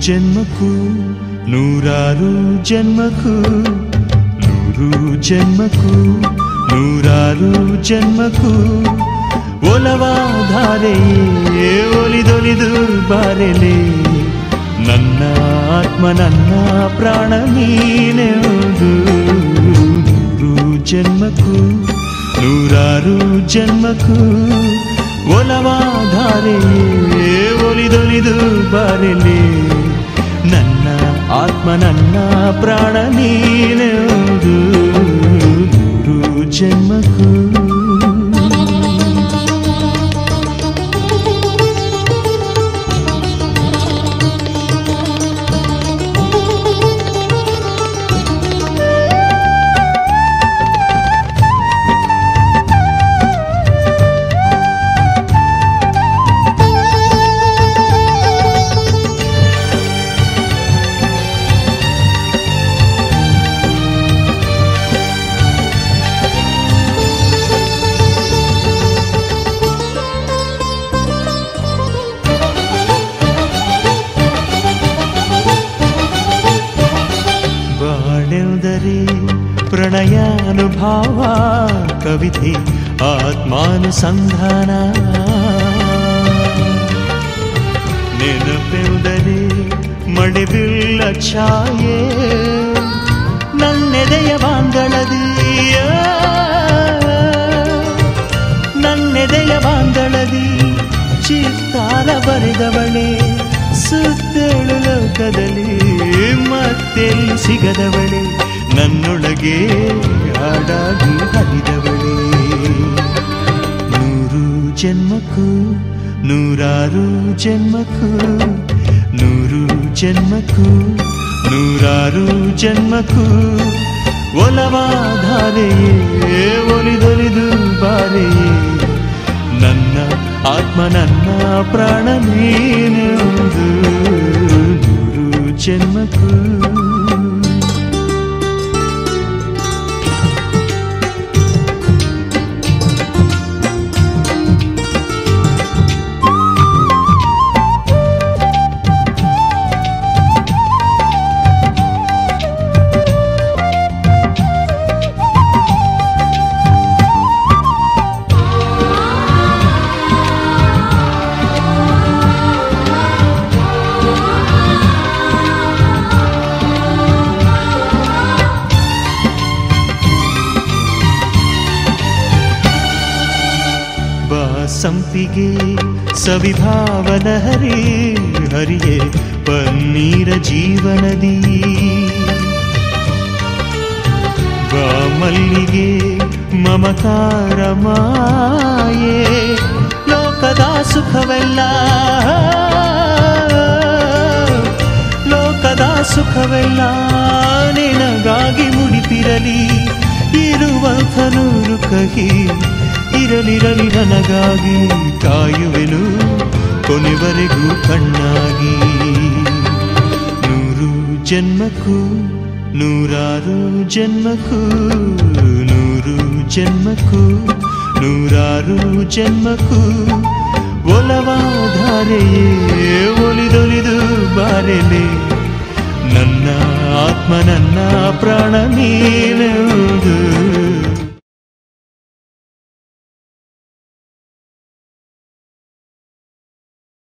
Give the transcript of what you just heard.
ಜನ್ಮಕ್ಕೂ ನೂರಾರು ಜನ್ಮಕ್ಕೂ, ನೂರು ಜನ್ಮಕ್ಕೂ ನೂರಾರು ಜನ್ಮಕ್ಕೂ ಒಲವಾಧಾರೆಯೇ ಒಲಿದೊಲಿದು ಬಾರೆಲೆ. ನನ್ನ ಆತ್ಮ ನನ್ನ ಪ್ರಾಣ ನೀನೆಂದು. ನೂರು ಜನ್ಮಕ್ಕೂ ನೂರಾರು ಜನ್ಮಕ್ಕೂ ಒಲವಾಧಾರೆಯೇ ಒಲಿದೊಲಿದು ಬಾರೆಲೆ. ನನ್ನ ಆತ್ಮ ನನ್ನ ಪ್ರಾಣ ನೀನೆಂದು. ನೂರು ಜನ್ಮಕ್ಕೂ ಪ್ರಣಯಾನುಭಾವ ಕವಿತೆ ಆತ್ಮಾನುಸಂಧಾನ. ನೆನಪೆಂದರೆ ಮಳೆಬಿಲ್ಲ ಛಾಯೆ ನನ್ನೆದೆಯ ಬಾಂದಳದಿಯ, ನನ್ನೆದೆಯ ಬಾಂದಳದಿ ಚಿತ್ತಾರ ಬರೆದವಳೆ. ಸುತ್ತೇಳು ಲೋಕದಲ್ಲಿ ಮತ್ತೆಲ್ಲಿ ಸಿಗದವಳೆ. ನನ್ನೊಳಗೆ ಹಾಡಾಗಿ ಹರಿದವಳೆ. ನೂರು ಜನ್ಮಕ್ಕೂ ನೂರಾರು ಜನ್ಮಕ್ಕೂ, ನೂರು ಜನ್ಮಕ್ಕೂ ನೂರಾರು ಜನ್ಮಕ್ಕೂ ಒಲವಾಧಾರೆಯೇ ಒಲಿದೊಲಿದು ಬಾರೆಯೇ. ನನ್ನ ಆತ್ಮ ನನ್ನ ಪ್ರಾಣ ನೀನೆಂದು. ನೂರು ಜನ್ಮಕ್ಕೂ ಸಂಪಿಗೆ ಸವಿಭಾವನ ಹರಿ ಹರಿಯೇ ಪನ್ನೀರ ಜೀವನದಿ. ಮಲ್ಲಿಗೆ ಮಮಕಾರ ಮಾಯೆ ಲೋಕದ ಸುಖವೆಲ್ಲ, ಲೋಕದ ಸುಖವೆಲ್ಲ ನಿನಗಾಗಿ ಮುಡಿಪಿರಲಿ. ಇರುವಂಥ ನೂರು ಕಹಿ ಇರಲಿರಲಿ ನನಗಾಗಿ. ಕಾಯುವೆನು ಕೊನೆವರೆಗೂ ಕಣ್ಣಾಗಿ. ನೂರು ಜನ್ಮಕ್ಕೂ ನೂರಾರು ಜನ್ಮಕ್ಕೂ, ನೂರು ಜನ್ಮಕ್ಕೂ ನೂರಾರು ಜನ್ಮಕ್ಕೂ ಒಲವಾಧಾರೆಯೇ ಒಲಿದೊಲಿದು ಬಾರೆಲೆ. ನನ್ನ ಆತ್ಮ ನನ್ನ ಪ್ರಾಣ ನೀನೆಂದು.